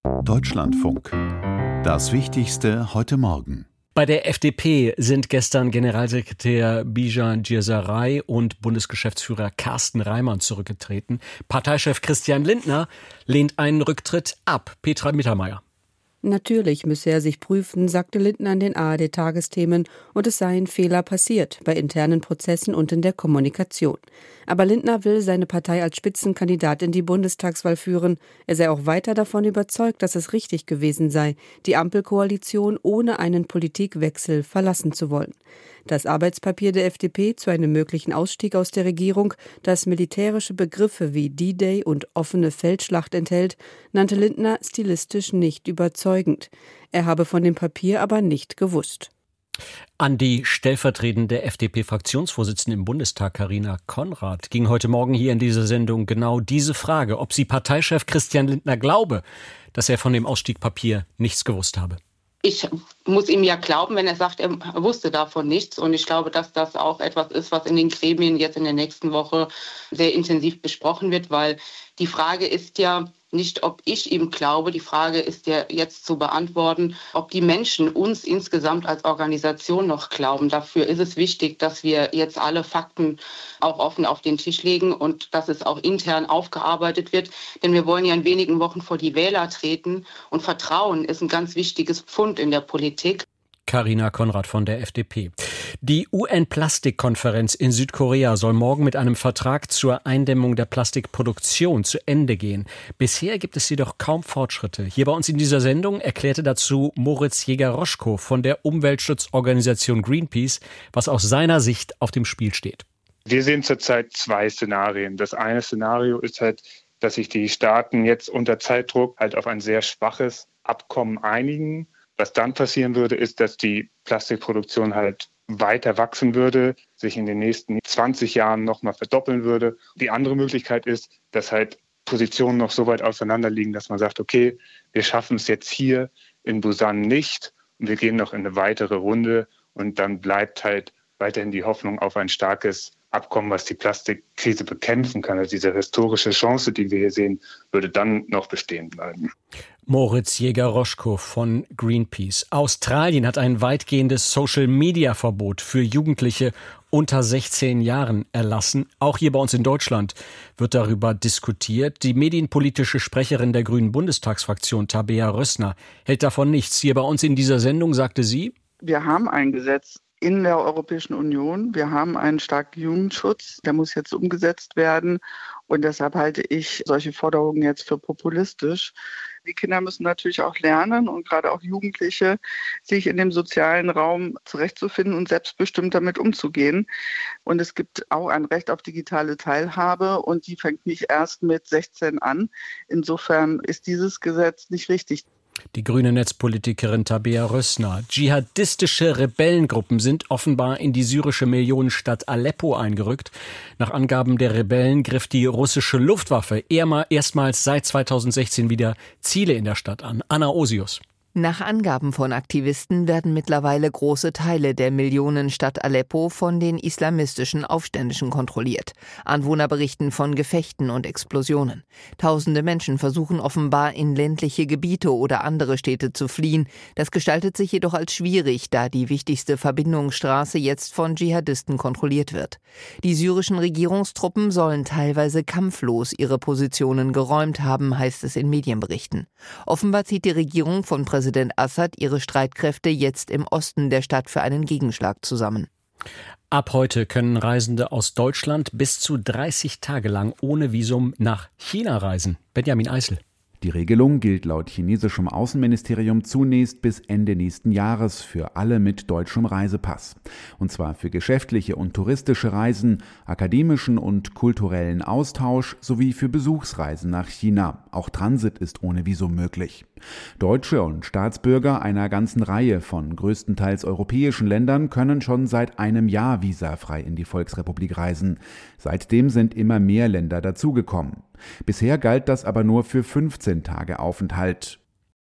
Deutschlandfunk. Das Wichtigste heute Morgen. Bei der FDP sind gestern Generalsekretär Bijan Girsaray und Bundesgeschäftsführer Carsten Reimann zurückgetreten. Parteichef Christian Lindner lehnt einen Rücktritt ab. Petra Mittermeier. Natürlich müsse er sich prüfen, sagte Lindner in den ARD-Tagesthemen, und es seien Fehler passiert bei internen Prozessen und in der Kommunikation. Aber Lindner will seine Partei als Spitzenkandidat in die Bundestagswahl führen. Er sei auch weiter davon überzeugt, dass es richtig gewesen sei, die Ampelkoalition ohne einen Politikwechsel verlassen zu wollen. Das Arbeitspapier der FDP zu einem möglichen Ausstieg aus der Regierung, das militärische Begriffe wie D-Day und offene Feldschlacht enthält, nannte Lindner stilistisch nicht überzeugend. Er habe von dem Papier aber nicht gewusst. An die stellvertretende FDP-Fraktionsvorsitzende im Bundestag, Carina Konrad, ging heute Morgen hier in dieser Sendung genau diese Frage, ob sie Parteichef Christian Lindner glaube, dass er von dem Ausstiegpapier nichts gewusst habe. Ich muss ihm ja glauben, wenn er sagt, er wusste davon nichts. Und ich glaube, dass das auch etwas ist, was in den Gremien jetzt in der nächsten Woche sehr intensiv besprochen wird, weil die Frage ist ja nicht, ob ich ihm glaube. Die Frage ist ja jetzt zu beantworten, ob die Menschen uns insgesamt als Organisation noch glauben. Dafür ist es wichtig, dass wir jetzt alle Fakten auch offen auf den Tisch legen und dass es auch intern aufgearbeitet wird. Denn wir wollen ja in wenigen Wochen vor die Wähler treten. Und Vertrauen ist ein ganz wichtiges Pfund in der Politik. Carina Konrad von der FDP. Die UN-Plastikkonferenz in Südkorea soll morgen mit einem Vertrag zur Eindämmung der Plastikproduktion zu Ende gehen. Bisher gibt es jedoch kaum Fortschritte. Hier bei uns in dieser Sendung erklärte dazu Moritz Jäger-Roschko von der Umweltschutzorganisation Greenpeace, was aus seiner Sicht auf dem Spiel steht. Wir sehen zurzeit zwei Szenarien. Das eine Szenario ist halt, dass sich die Staaten jetzt unter Zeitdruck halt auf ein sehr schwaches Abkommen einigen. Was dann passieren würde, ist, dass die Plastikproduktion halt weiter wachsen würde, sich in den nächsten 20 Jahren nochmal verdoppeln würde. Die andere Möglichkeit ist, dass halt Positionen noch so weit auseinander liegen, dass man sagt, okay, wir schaffen es jetzt hier in Busan nicht und wir gehen noch in eine weitere Runde und dann bleibt halt weiterhin die Hoffnung auf ein starkes Abkommen, was die Plastikkrise bekämpfen kann. Also diese historische Chance, die wir hier sehen, würde dann noch bestehen bleiben. Moritz Jäger-Roschko von Greenpeace. Australien hat ein weitgehendes Social-Media-Verbot für Jugendliche unter 16 Jahren erlassen. Auch hier bei uns in Deutschland wird darüber diskutiert. Die medienpolitische Sprecherin der Grünen Bundestagsfraktion, Tabea Rössner, hält davon nichts. Hier bei uns in dieser Sendung sagte sie: Wir haben ein Gesetz in der Europäischen Union. Wir haben einen starken Jugendschutz, der muss jetzt umgesetzt werden. Und deshalb halte ich solche Forderungen jetzt für populistisch. Die Kinder müssen natürlich auch lernen und gerade auch Jugendliche, sich in dem sozialen Raum zurechtzufinden und selbstbestimmt damit umzugehen. Und es gibt auch ein Recht auf digitale Teilhabe und die fängt nicht erst mit 16 an. Insofern ist dieses Gesetz nicht richtig. Die grüne Netzpolitikerin Tabea Rössner. Dschihadistische Rebellengruppen sind offenbar in die syrische Millionenstadt Aleppo eingerückt. Nach Angaben der Rebellen griff die russische Luftwaffe erstmals seit 2016 wieder Ziele in der Stadt an. Anna Osius. Nach Angaben von Aktivisten werden mittlerweile große Teile der Millionenstadt Aleppo von den islamistischen Aufständischen kontrolliert. Anwohner berichten von Gefechten und Explosionen. Tausende Menschen versuchen offenbar in ländliche Gebiete oder andere Städte zu fliehen. Das gestaltet sich jedoch als schwierig, da die wichtigste Verbindungsstraße jetzt von Dschihadisten kontrolliert wird. Die syrischen Regierungstruppen sollen teilweise kampflos ihre Positionen geräumt haben, heißt es in Medienberichten. Offenbar zieht die Regierung von Präsident Assad ihre Streitkräfte jetzt im Osten der Stadt für einen Gegenschlag zusammen. Ab heute können Reisende aus Deutschland bis zu 30 Tage lang ohne Visum nach China reisen. Benjamin Eisel. Die Regelung gilt laut chinesischem Außenministerium zunächst bis Ende nächsten Jahres für alle mit deutschem Reisepass. Und zwar für geschäftliche und touristische Reisen, akademischen und kulturellen Austausch sowie für Besuchsreisen nach China. Auch Transit ist ohne Visum möglich. Deutsche und Staatsbürger einer ganzen Reihe von größtenteils europäischen Ländern können schon seit einem Jahr visafrei in die Volksrepublik reisen. Seitdem sind immer mehr Länder dazugekommen. Bisher galt das aber nur für 15 Tage Aufenthalt.